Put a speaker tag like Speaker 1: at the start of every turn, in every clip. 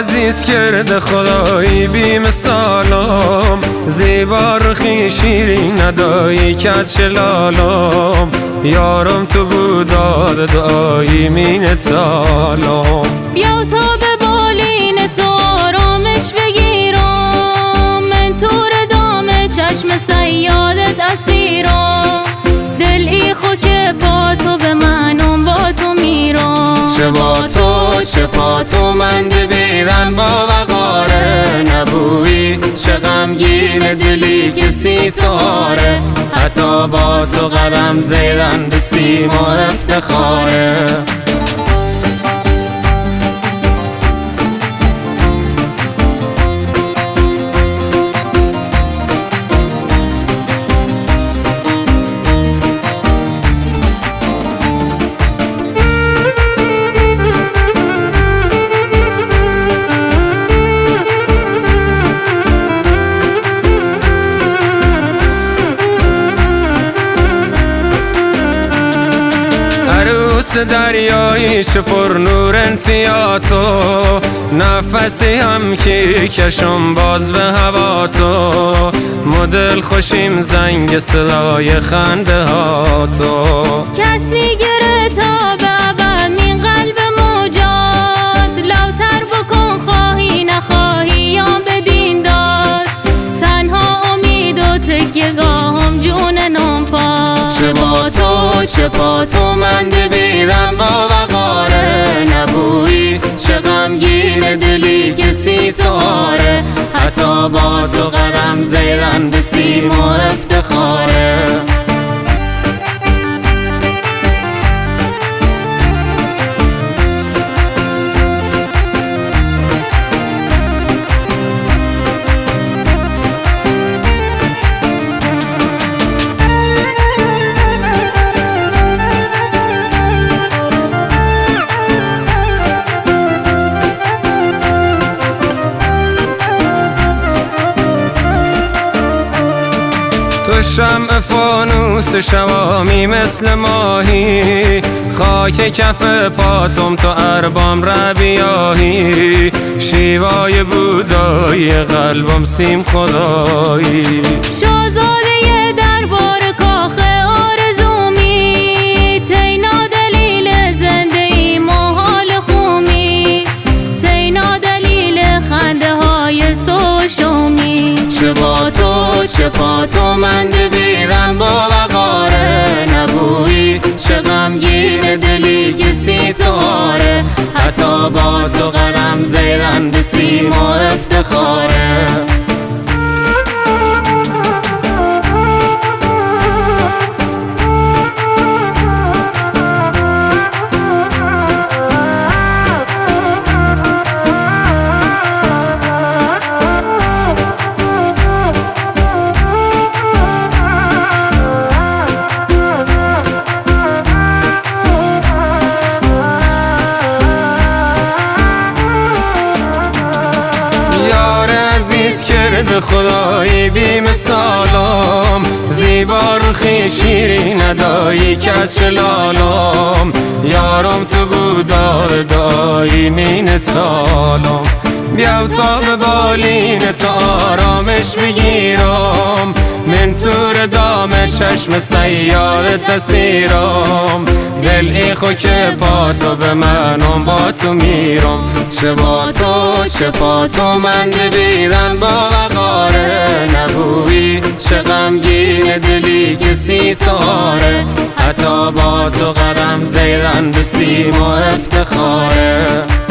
Speaker 1: عزیز کرده خدایی بی مثالم، زیبا رخی شیرین ندایی کد شلالم، یارم تو بوداد دعایی مینت سالم.
Speaker 2: بیا تا به بالین تو آرامش بگیرم، من تور دام چشم سیادت اسیرم، دل ای خاک پا تو به منم با تو میرم.
Speaker 1: چه با تو چه پا تو من بیرن با وقاره نبویی، چه غمگین دلی که ستاره، حتی با تو قدم زدن به سیم و افتخاره. عروس دریایی چه پر نور انتیا تو، نفسی هم که کشم باز به هوا تو، مدل خوشیم زنگ صدای خنده ها تو.
Speaker 2: کسی گره تا به ابد من قلب موجات، لوتر بکن خواهی نخواهی یا بدین دار، تنها امید و تکیه‌گاهم جون نام پا.
Speaker 1: چه با تو چه پا تو من بیرن با وقاره نبویی، چه غمگین دلی که ستاره، حتی با تو قدم زدن به سیم و افتخاره. تو شمع فانوس شوامی مثل ماهی، خاک کف پاتم تو اربام ربیاهی، شیوای بودایی قلبم سیم خدایی.
Speaker 2: شاهزاده دربار کاخ آرزومی، تینا دلیل زنده ای محال خومی، تینا دلیل خنده های سوشومی.
Speaker 1: چه با تو چه پا تو من بیرن با وقاره نبویی، چه غمگین دلی که ستاره، حتی با تو قدم زدن به سیم و افتخاره. عزیز کرده خدایی بی مثالم، زیبا رخی شیرین ندایی کد شلالم، یارم تو بودار دایی مینت سالم. بیا تا به بالین تو آرامش بگیرم، من تور دام چشم سیادت اسیرم، دل ای خاک پا تو به منم با تو میرم. چه با تو چه پا تو من بیرن با وقاره نبویی، چه غمگین دلی که ستاره، حتی با تو قدم زدن به سیم و افتخاره.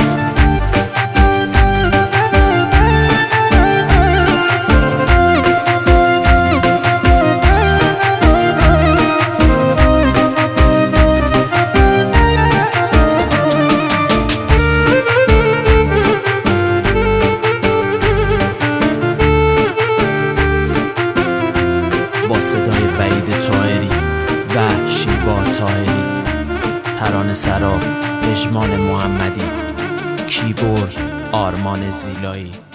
Speaker 3: با صدای وحید طاهری و شیوا طاهری، ترانه سرا پژمان محمدی، کیبورد آرمان زیلایی.